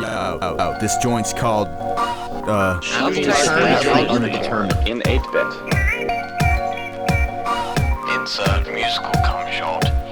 This joint's called, in 8-bit. Insert musical cum shot.